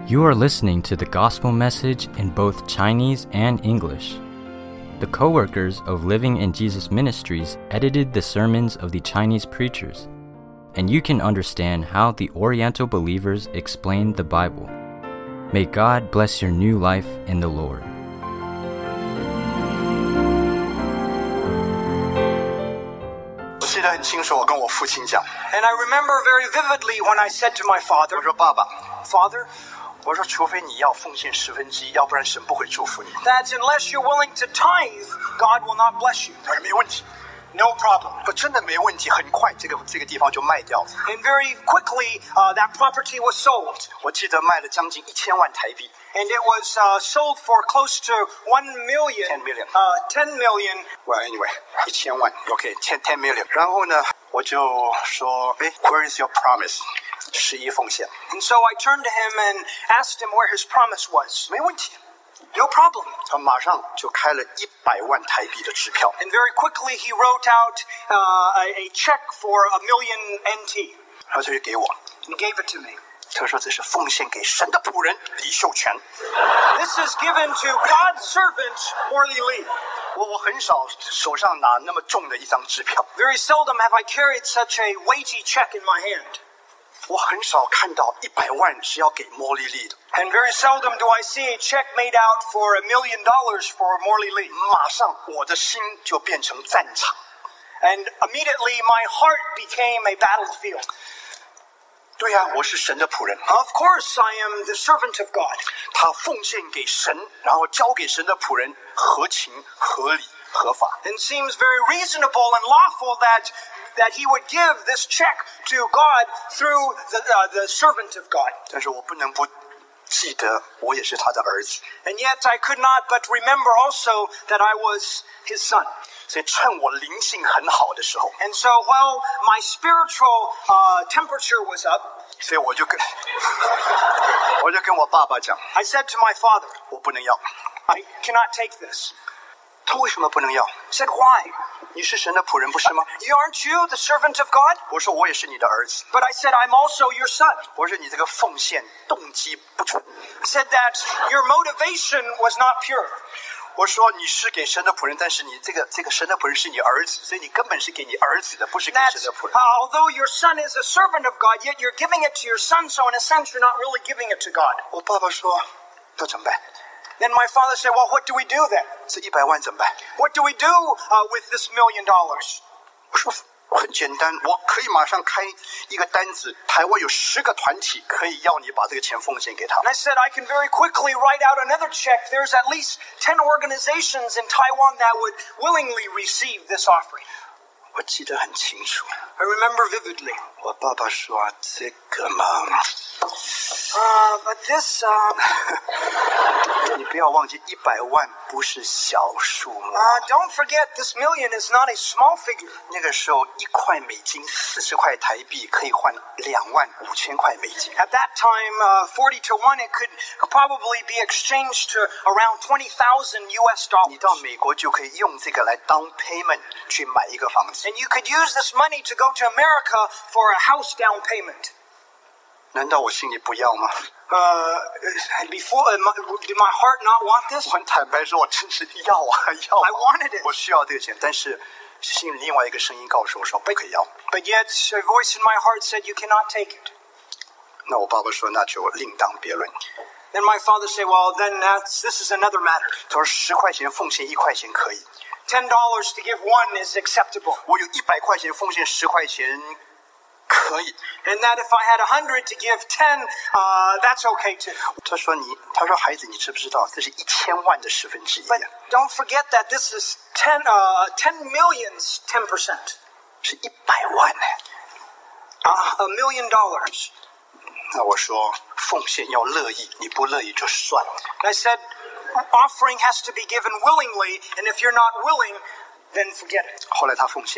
You are listening to the gospel message in both Chinese and English. The co-workers of Living in Jesus Ministries edited the sermons of the Chinese preachers, and you can understand how the Oriental believers explain the Bible. May God bless your new life in the Lord. 我记得很清楚，我跟我父亲讲， And I remember very vividly when I said to my 我 father, 说爸爸， Father, 我说除非你要奉献1/10，要不然神不会祝福你。 that unless you're willing to tithe, God will not bless you. 他说没问题， No problem. 我真的没问题，很快这个地方就卖掉了。 And very quickly, that property was sold. 我记得卖了将近1000万台币， And it was sold for close to 1 million. 10 million. 10 million. Well anyway， 1000万 ，OK， 10 million。然后呢，我就说，哎 ，Where is your promise？ 11奉献， And so I turned to him and asked him where his promise was. 没问题。 No problem. 他马上就开了100万台币的支票， And very quickly, he wrote out a check for 1 million NT. 然后他就给我， He gave it to me. 他说这是奉献给神的仆人李秀全。 This is given to God's servant, Morley Lee. 我很少手上拿那么重的一张支票， Very seldom have I carried such a weighty check in my hand. 我很少看到100万是要给莫莉莉的。 And very seldom do I see a check made out for $1 million for Morley Lee. 马上我的心就变成战场。 And immediately my heart became a battlefield. 对呀，我是神的仆人， Of course, I am the servant of God. 他奉献给神，然后交给神的仆人，合情合理合法。 And it seems very reasonable and lawful that he would give this check to God through the servant of God. 但是我不能不记得，我也是他的儿子， And yet I could not but remember also that I was his son. 所以趁我灵性很好的时候， And so while my spiritual temperature was up, 所以我就跟我爸爸讲， I said to my father, 我不能要。 I cannot take this. 他为什么不能要？ I said, why? 你是神的仆人不是吗？ Aren't you the servant of God? 我说我也是你的儿子。 But I said, I'm also your son. 我说你这个奉献动机不纯。 I said that your motivation was not pure. 我说你是给神的仆人，但是你这个神的仆人是你儿子，所以你根本是给你儿子的，不是给 That 神的仆人。 although your son is a servant of God, yet you're giving it to your son, so in a sense you're not really giving it to God. 我爸爸说，那怎么办？ Then my father said, well, what do we do then? 这100万怎么办？ What do we do with this $1 million? 我说很简单，我可以马上开一个单子，台湾有10个团体可以要你把这个钱奉献给他 And I said, I can very quickly write out another check. There's at least 10 organizations in Taiwan that would willingly receive this offering. 我记得很清楚， I remember vividly. 我爸爸说这个嘛， But this, 你不要忘记100万不是小数目。 don't forget, this million is not a small figure. 那个时候1块美金40块台币可以换25000块美金。 At that time, 40 to 1, it could probably be exchanged to around 20,000 US 你到 dollars. 美国就可以用这个来当 payment 去买一个房子。 And you could use this money to go to America for a house down payment. 难道我心里不要吗？ Did my heart not want this? 我很坦白说，我真是要啊要啊 I wanted it. 我需要这个钱，但是心里另外一个声音告诉我说不可以要。 But yet, a voice in my heart said, you cannot take it. 那我爸爸说那就另当别论。 Then my father said, well, then this is another matter. 他说10块钱奉献1块钱可以， $10 to give one is acceptable. 我有100块钱奉献10块钱可以。 And that if I had 100 to give 10, that's okay too. 他说孩子，你知不知道这是1000万的1/10 But don't forget that this is 10 million's 10%. 是100万呢。 $1 million. 那我说奉献要乐意，你不乐意就算了。 And I said, offering has to be given willingly, and if you're not willing, then forget it. 后来他奉献，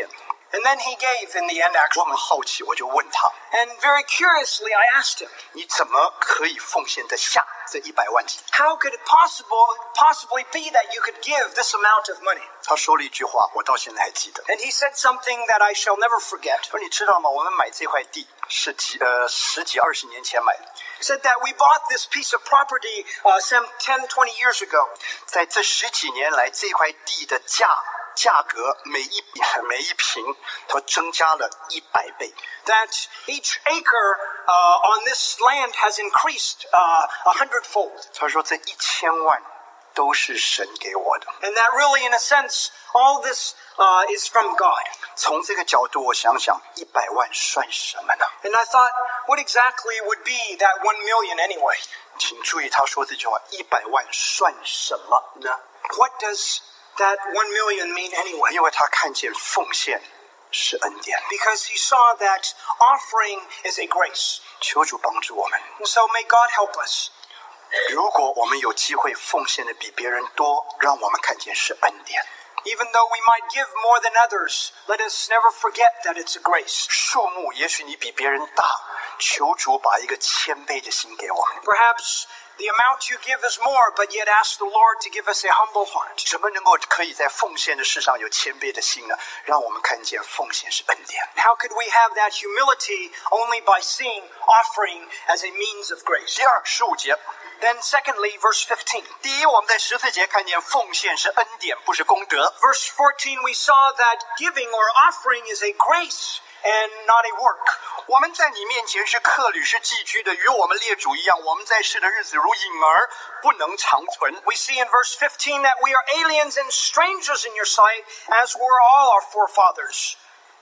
And then he gave in the end, 我 actually. 很好奇，我就问他， And very curiously, I asked him, 你怎么可以奉献得下这100万？ how could it possibly be that you could give this amount of money? 他说了一句话，我到现在还记得。 And he said something that I shall never forget. 说你知道吗？我们买这块地是十几20年前买的， He said that we bought this piece of property some 10, 20 years ago. 在这10几年来，这块地的价格每一平，它增加了100倍。 That each acre on this land has increased 100-fold. 他说这1000万都是神给我的。 And that really, in a sense, all this is from God. 从这个角度，我想想，100万算什么呢？ And I thought, what exactly would be that 1 million anyway? 请注意他说这句话：100万算什么呢？ What does that 1 million mean anyway? 因为他看见奉献是恩典。 Because he saw that offering is a grace. 求主帮助我们。 And so may God help us. 如果我们有机会奉献的比别人多，让我们看见是恩典。 Even though we might give more than others, let us never forget that it's a grace. 数目也许你比别人大，求主把一个谦卑的心给我们。 Perhaps the amount you give is more, but yet ask the Lord to give us a humble heart. 怎么能够可以在奉献的事上有谦卑的心呢？让我们看见奉献是恩典。 How could we have that humility only by seeing offering as a means of grace? 第二15节， Then secondly, verse 15. 第一，我们在14节看见奉献是恩典，不是功德。 Verse 14, we saw that giving or offering is a grace and not a work. 我们在你面前是客旅，是寄居的，与我们列祖一样。我们在世的日子如影儿，不能长存。 We see in verse 15 that we are aliens and strangers in your sight, as were all our forefathers.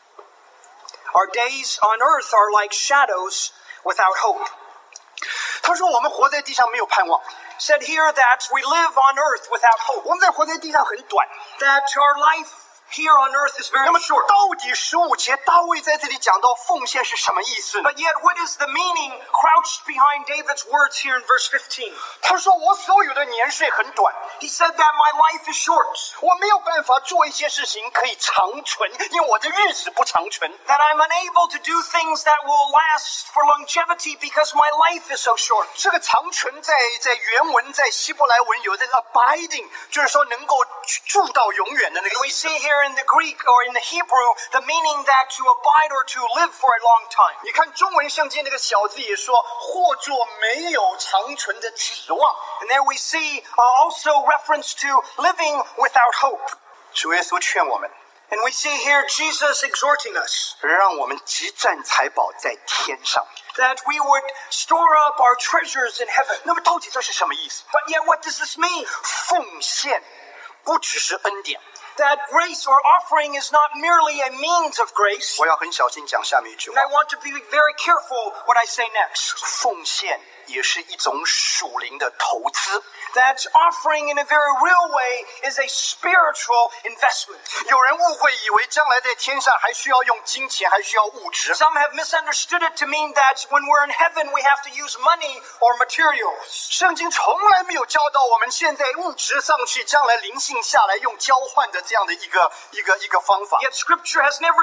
Our days on earth are like shadows without hope. 他说我们活在地上没有盼望， Said here that we live on earth without hope. 我们在活在地上很短。 That our life here on earth is very 那么 short. 到底15节大卫在这里讲到奉献是什么意思呢？ But yet, what is the meaning crouched behind David's words here in verse 15? 他说我所有的年岁很短， He said that my life is short, 我没有办法做一些事情可以长存，因为我的日子不长存。 that I'm unable to do things that will last for longevity because my life is so short. 这个长存在原文在希伯来文有这个 abiding， 就是说能够住到永远的那个 We 意思。 see here in the Greek or in the Hebrew the meaning that to abide or to live for a long time. 你看中文圣经那个小字也说，或作没有长存的指望。 And there we see also reference to living without hope. 主耶稣劝我们， And we see here Jesus exhorting us 让我们积攒财宝在天上。 that we would store up our treasures in heaven. 那么到底这是什么意思？ But yet, what does this mean? 奉献不只是恩典。 That grace or offering is not merely a means of grace. 我要很小心讲下面一句 And 话 I，want to be very careful what I say next. 奉献也是一种属灵的投资。 That offering in a very real way is a spiritual investment. 有人误会以为将来在天上还需要用金钱，还需要物质。 Some have misunderstood it to mean that when we're in heaven we have to use money or materials. 圣经从来没有教导我们现在物质上去，将来灵性下来用交换的这样的一个方法。 Yet Scripture has never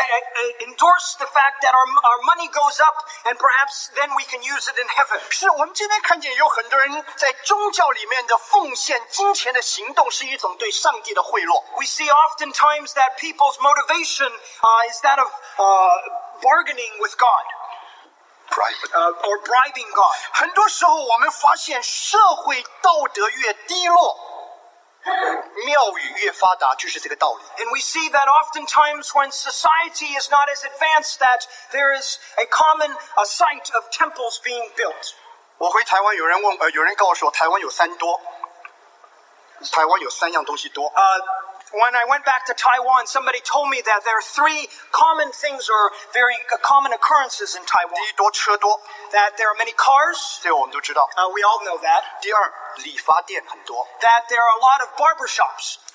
endorsed the fact that our money goes up and perhaps then we can use it in heaven. 是我们今天看见有很多人在宗教里面的奉献金钱的行动是一种对上帝的贿赂。 We see oftentimes that people's motivation is that of bargaining with God or bribing God. 很多时候我们发现社会道德越低落，庙宇越发达，就是这个道理。 And we see that oftentimes when society is not as advanced that there is a common sight of temples being built. 我回台湾，有人告诉我，台湾有3多，台湾有3样东西多。 When I went back to Taiwan, somebody told me that there are 3 common things or very common occurrences in 第 Taiwan. 一多车多， That there are many cars. 这个我们都知道。 We all know that. 第二，理发店很多。 That there are a lot of barber shops.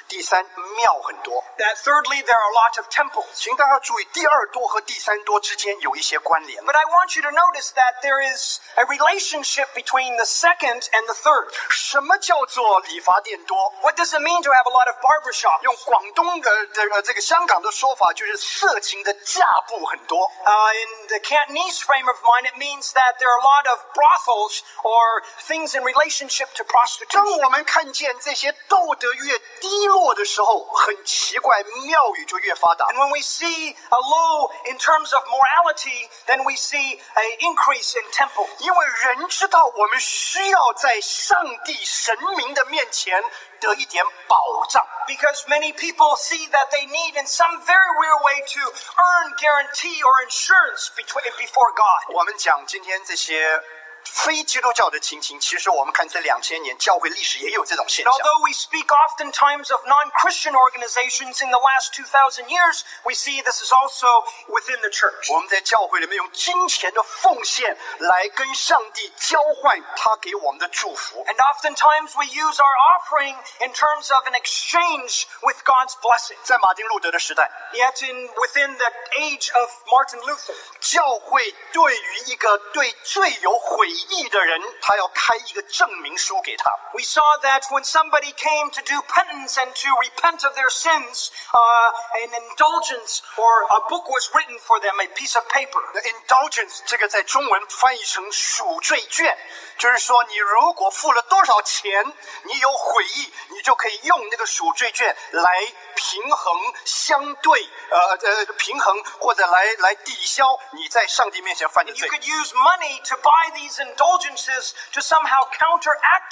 第三，庙很多。 That thirdly, there are a lot of temples. 请大家注意，第二多和第三多之间有一些关联。 But I want you to notice that there is a relationship between the second and the third. 什么叫做理发店多？ What does it mean to have a lot of barbershops? 用广东的这个香港的说法，就是色情的架步很多。 In the Cantonese frame of mind, it means that there are a lot of brothels or things in relationship to 当 prostitution. 我们看见这些道德越低落的时候，很奇怪，庙宇就越发达。 And when we see a low in terms of morality, then we see an increase in temples. 因为人知道我们需要在上帝神明的面前得一点保障。 Because many people see that they need in some very real way to earn guarantee or insurance before God. 我们讲今天这些非基督教的情形，其实我们看这2000年教会历史也有这种现 And 象。 although we speak oftentimes of non-Christian organizations in the last 2,000 years, we see this is also within the church. 我们在教会里面用金钱的奉献来跟上帝交换他给我们的祝福。 And oftentimes we use our offering in terms of an exchange with God's blessing. 在马丁路德的时代， Yet within the age of Martin Luther, 教会对于一个对罪有悔意的人，他要开一个证明书给他。 we saw that when somebody came to do penance and to repent of their sins, an indulgence or a book was written for them, a piece of paper. Indulgence 这个在中文翻译成赎罪券，就是说你如果付了多少钱，你有悔意，你就可以用那个赎罪券来平衡相对平衡或者来抵消你在上帝面前犯的 You 罪。 could use money to buy these indulgences to somehow counteract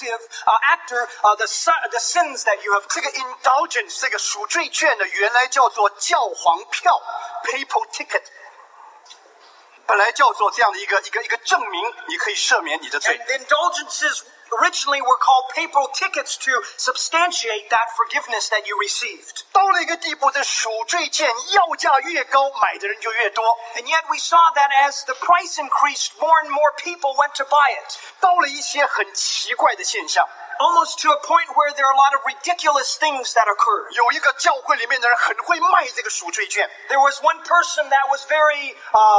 the sins that you have 这个 indulgence 这个赎罪券呢，原来叫做教皇票 （papal ticket）， 本来叫做这样的一个证明，你可以赦免你的罪。 And indulgences originally were called papal tickets to substantiate that forgiveness that you received. 到了一个地步，这赎罪券要价越高，买的人就越多。 And yet we saw that as the price increased, more and more people went to buy it. 到了一些很奇怪的现象， Almost to a point where there are a lot of ridiculous things that occurred. 有一个教会里面的人很会卖这个赎罪券， There was one person that was very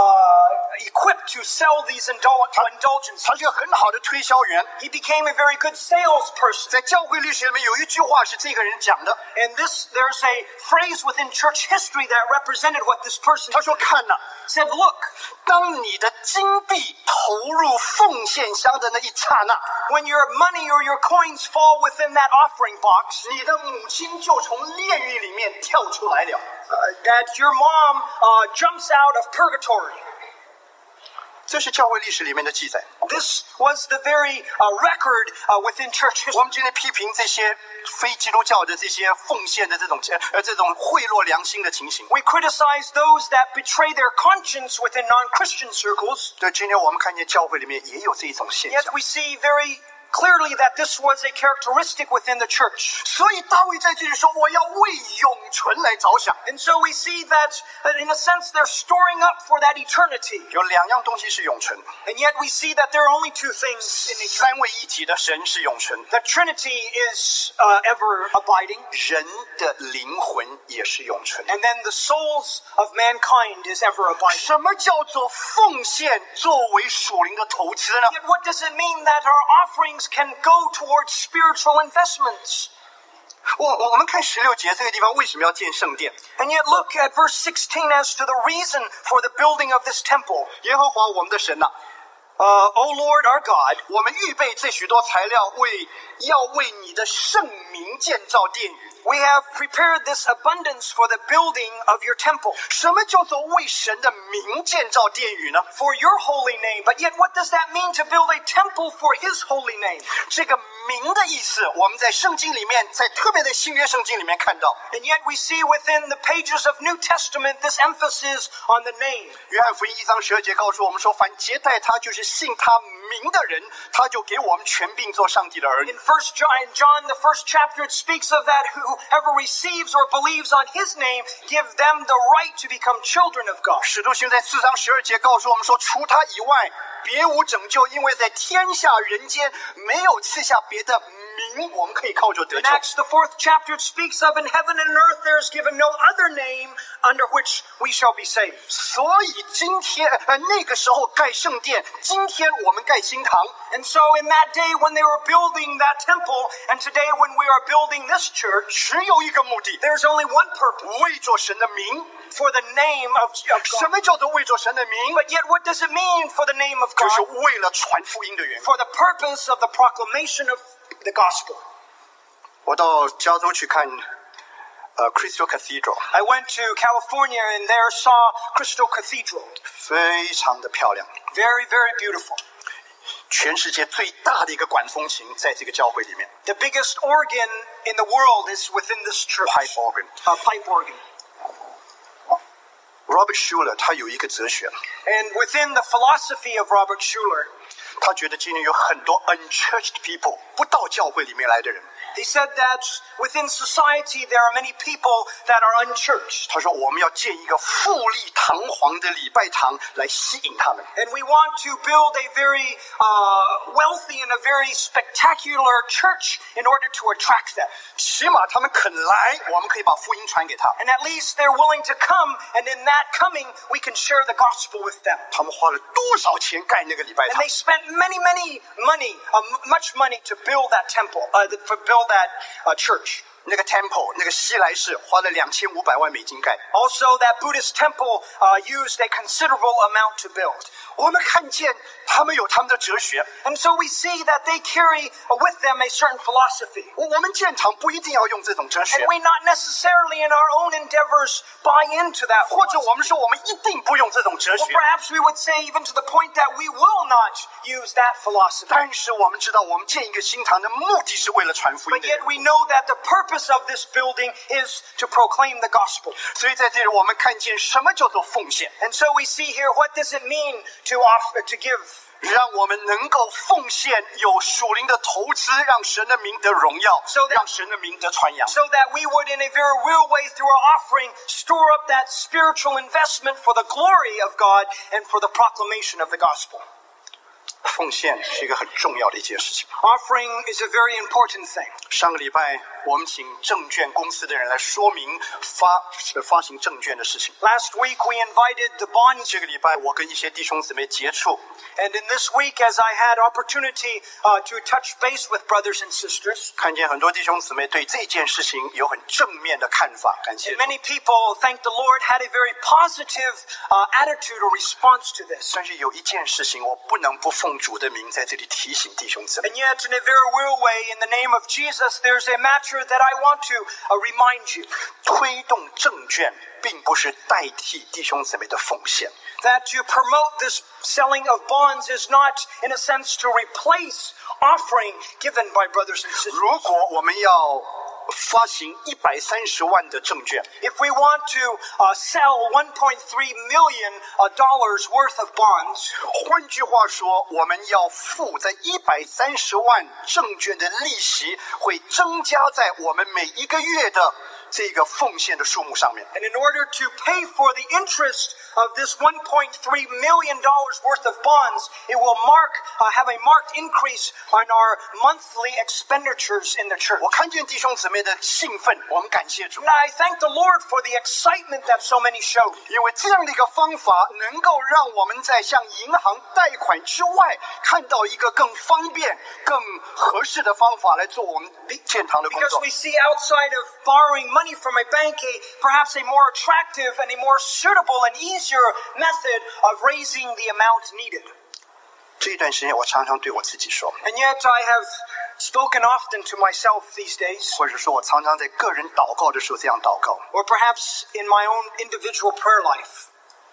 equipped to sell these indulgences. 他是个很好的推销员。 He became a very good salesperson. 在教会历史里面有一句话是这个人讲的， And there's a phrase within church history that represented what this person 他说：“看呐、 said, look, 当你的金币投入奉献箱的那一刹那， when your money or your coins fall within that offering box, 你的母亲就从炼狱里面跳出来了。” that your mom jumps out of purgatory. 这是教会历史里面的记载。 This was the very record within church 我 history. 们今天批评这些非基督教的这些奉献的这种贿赂良心的情形。 We criticize those that betray their conscience within non-Christian circles. 对，今天我们看见教会里面也有这种现 Yet 象。 we see very clearly that this was a characteristic within the church. 所以大卫在这里说：“我要为永存来着想。 And so we see that, in a sense, they're storing up for that eternity. ” 有两样东西是永存， And yet we see that there are only two things in eternity. 三位一体的神是永存， The Trinity is ever abiding, 人的灵魂也是永存。 and then the souls of mankind is ever abiding. 什么叫做奉献作为属灵的投资呢？ Yet what does it mean that our offerings can go towards spiritual investments? 我们看16节这个地方为什么要建圣殿？ And yet look at verse 16 as to the reason for the building of this temple. 耶和华我们的神呐、 O Lord our God, 我们预备这许多材料要为你的圣名建造殿宇。 we have prepared this abundance for the building of your temple, 什么叫做为神的名建造殿宇呢？ for your holy name. But yet what does that mean to build a temple for his holy name? 这个名的意思，我们在圣经里面，在特别的新约圣经里面看到。 And yet we see within the pages of New Testament this emphasis on the name. 约翰福音1章12节告诉我们说，凡接待他，就是信他名的人，他就给我们权柄做上帝的儿女。 In John, the first chapter, it speaks of that whoever receives or believes on his name, give them the right to become children of God. 使徒行在4章12节告诉我们说，除他以外，别无拯救，因为在天下人间没有赐下别的名我们可以靠着得 In 救。 Acts, the 4th chapter, it speaks of in heaven and earth there is given no other name under which we shall be saved. 所以今天那个时候盖圣殿，今天我们盖新堂， And so in that day when they were building that temple, and today when we are building this church, 只有一个目的， there's only one purpose, 为着神的名。 for the name of 什 God. 么叫做为着神的名？ But yet what does it mean for the name of 就是 God? 为了传福音的缘故。 For the purpose of the proclamation of the gospel. 我到加州去看Crystal Cathedral， I went to California and there saw Crystal Cathedral. 非常的漂亮， Very, very beautiful. 全世界最大的一个管风琴在这个教会里面 The biggest organ in the world is within this church. ，pipe organ。 Pipe organ. Robert Schuller 他有一个哲学， And within the philosophy of Robert Schuller, 他觉得今天有很多 unchurched people 不到教会里面来的人。 he said that within society there are many people that are unchurched. 他说我们要建一个富丽堂皇的礼拜堂来吸引他们。 And we want to build a very wealthy and a very spectacular church in order to attract them. 起码他们肯来，我们可以把福音传给他。 And at least they're willing to come, and in that coming, we can share the gospel with them. 他们花了多少钱盖那个礼拜 And 堂 they？ spent much money to build that temple, to build that church. 那个 temple 那个西来寺花了2500万美金盖。 Also, that Buddhist temple used a considerable amount to build. 我们看见他们有他们的哲学。 And so we see that they carry with them a certain philosophy. 我们建堂不一定要用这种哲学 And，we not necessarily in our own endeavors buy into that 或者 philosophy. 我们说我们一定不用这种哲 Or 学。 perhaps we would say even to the point that we will not use that philosophy. 但是我们知道，我们建一个新堂的目的是为了传福音 But 的 yet 人。 we know that the purpose of this building is to proclaim the gospel. 所以在这里，我们看见什么叫做奉献， And so we see here, what does it mean to offer, to give? 让我们能够奉献，有属灵的投资，让神的名得荣耀 So that- 让神的名得传扬。 So that we would in a very real way through our offering store up that spiritual investment for the glory of God and for the proclamation of the gospel. 奉献是一个很重要的一件事情。 Offering is a very important thing. 上个礼拜，我们请证券公司的人来说明发行证券的事情。 Last week we invited the bond, 这个礼拜，我跟一些弟兄姊妹接触， and in this week as I had opportunity to touch base with brothers and sisters, 看见很多弟兄姊妹对这件事情有很正面的看法，感谢 and 主。 many people, thank the Lord, had a very positive attitude or response to this. 但是有一件事情，我不能不奉主的名在这里提醒弟兄姊妹。 And yet, in a very real way, in the name of Jesus, there's a matter that I want to remind you. 推动证券并不是代替弟兄姊妹的奉献。 That to promote this selling of bonds is not, in a sense, to replace offering given by brothers and sisters. 如果我们要发行130万的证券， If we want to sell $1.3 million worth of bonds, 换句话说，我们要付在130万证券的利息，会增加在我们每一个月的这个奉献的数目上面。 and in order to pay for the interest of this $1.3 million worth of bonds, it will have a marked increase on our monthly expenditures in the church. 我看见弟兄姊妹的兴奋，我们感谢主， And I thank the Lord for the excitement that so many showed. 因为这样的一个方法能够让我们在向银行贷款之外，看到一个更方便、更合适的方法来做我们建堂的工 Because 作。 we see outside of borrowing money from a bank, perhaps a more attractive and a more suitable and easier method of raising the amount needed. 这一段时间，我常常对我自己说， And yet I have spoken often to myself these days, 或者说我常常在个人祷告的时候这样祷告， or perhaps in my own individual prayer life.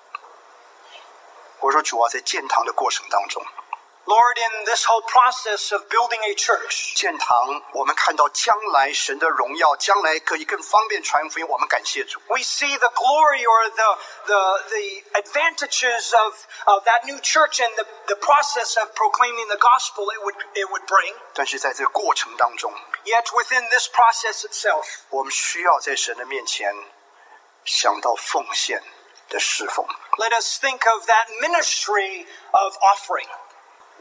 我说主啊，在建堂的过程当中， Lord, in this whole process of building a church, 建堂，我们看到将来神的荣耀，将来可以更方便传福音，我们感谢主。 we see the glory or the advantages of that new church and the process of proclaiming the gospel it would bring. 但是在这个过程当中， Yet within this process itself, 我们需要在神的面前想到奉献的侍奉。 let us think of that ministry of offering.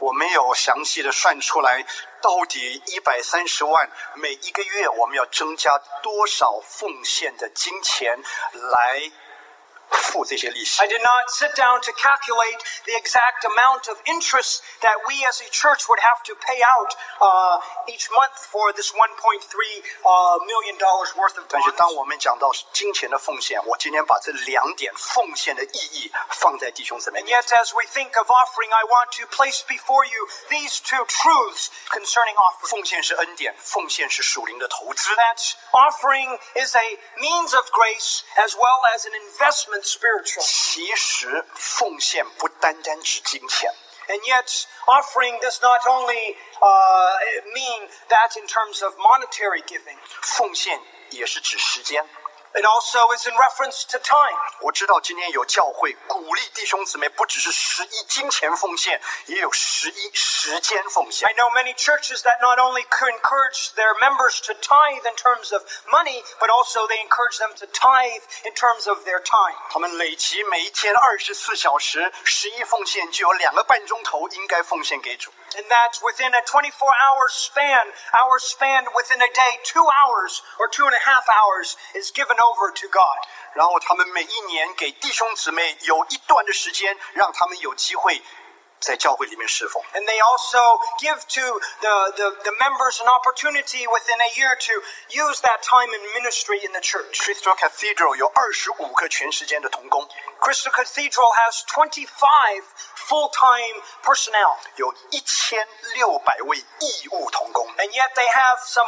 我没有详细的算出来，到底130万每一个月我们要增加多少奉献的金钱来付这些利息。 I did not sit down to calculate the exact amount of interest that we as a church would have to pay out each month for this $1.3 million worth of 但是 bonds. 当我们讲到金钱的奉献，我今天把这2点奉献的意义放在弟兄姊妹 And 面 yet, as we think of offering, I want to place before you these two truths concerning offering. 奉献是恩典，奉献是属灵的投资。 That offering is a means of grace as well as an investment spiritual. 其实奉献不单单指金钱， And yet, offering does not only mean that in terms of monetary giving. 奉献也是指时间。 It also is in reference to time. 我知道今天有教会鼓励弟兄姊妹，不只是11金钱奉献，也有11时间奉献 I。know many churches that not only encourage their members to tithe in terms of money, but also they encourage them to tithe in terms of their time. 他们累积每一天24小时11奉献，就有2个半钟头应该奉献给主。 And that within a 24-hour span, our span within a day, 2 hours or 2.5 hours is given over to God. 然后他们每一年给弟兄姊妹有一段的时间，让他们有机会在教会里面侍奉。 And they also give to the members an opportunity within a year to use that time in ministry in the church. Crystal Cathedral 有25个全时间的同工， Crystal Cathedral has 25 full-time personnel. 有1600位义务同工。 And yet they have some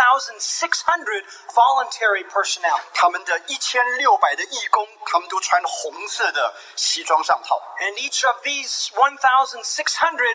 1,600 voluntary personnel. 他们的1600的义工，他们都穿红色的西装上套。 And each of these 1,600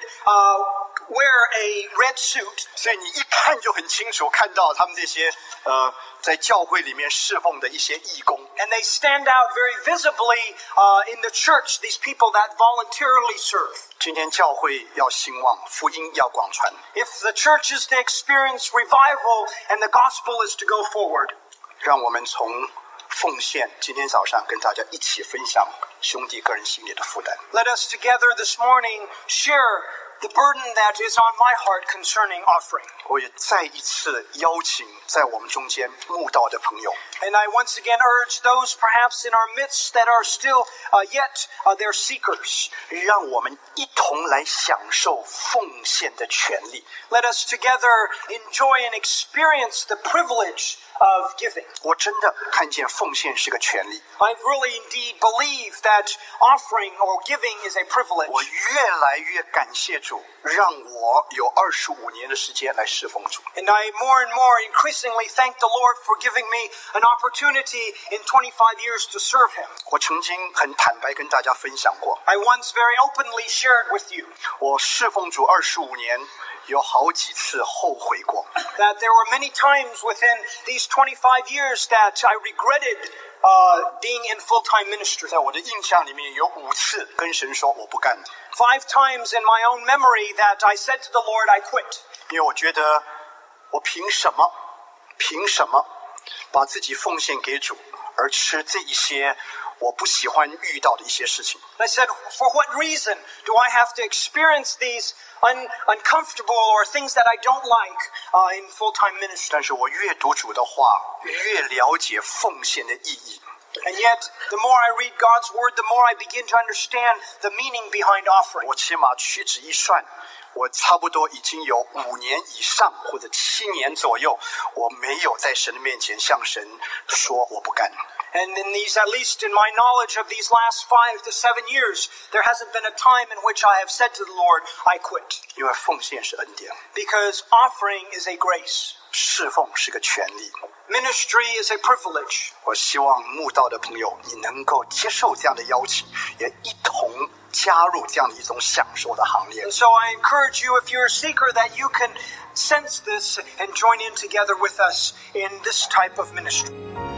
wear a red suit. 所以你一看就很清楚，看到他们这些在教会里面侍奉的一些义工。 And they stand out very visibly in the church, these people that voluntarily serve. 今天教会要兴旺，福音要广传。 If the church is to experience revival and the gospel is to go forward, 让我们从奉献，今天早上跟大家一起分享兄弟个人心里的负担。 let us together this morning share the burden that is on my heart concerning offering. 我也再一次邀请在我们中间慕道的朋友， And I once again urge those perhaps in our midst that are still yet they're seekers. 让我们一同来享受奉献的权利。 Let us together enjoy and experience the privilege of giving. 我真的看见奉献是个权利， I really indeed believe that offering or giving is a privilege. 我越来越感谢主，让我有25年的时间来侍奉主。 And I more and more increasingly thank the Lord for giving me an opportunity in 25 years to serve Him. 我曾经很坦白跟大家分享过， I once very openly shared with you 我侍奉主25年，有好几次后悔过。 that there were many times within these 25 years that I regretted being in full-time ministry. 在我的印象里面，有5次跟神说我不干了， 5 times in my own memory that I said to the Lord, I quit. 因为我觉得我凭什么把自己奉献给主，而吃这一些我不喜欢遇到的一些事情。 And I said, for what reason do I have to experience these uncomfortable or things that I don't like in full-time ministry? 但是我越读主的话，越了解奉献的意义。 And yet, the more I read God's Word, the more I begin to understand the meaning behind offering. 我起码屈指一算，我差不多已经有5年以上或者7年左右，我没有在神的面前向神说我不干。 And in these, at least in my knowledge of these last 5 to 7 years, there hasn't been a time in which I have said to the Lord, I quit. 因为奉献是恩典， Because offering is a grace. 侍奉是个权利。 Ministry is a privilege. 我希望慕道的朋友，你能够接受这样的邀请，也一同加入这样的一种享受的行列。 And so I encourage you, if you're a seeker, that you can sense this and join in together with us in this type of ministry.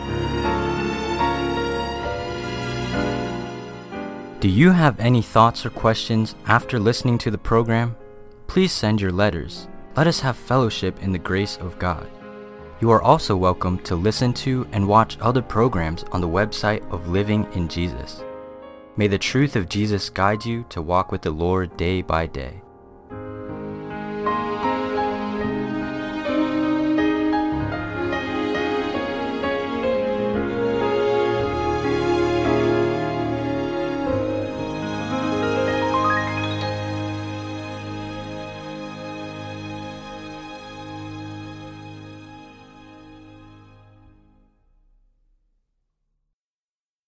Do you have any thoughts or questions after listening to the program? Please send your letters. Let us have fellowship in the grace of God. You are also welcome to listen to and watch other programs on the website of Living in Jesus. May the truth of Jesus guide you to walk with the Lord day by day.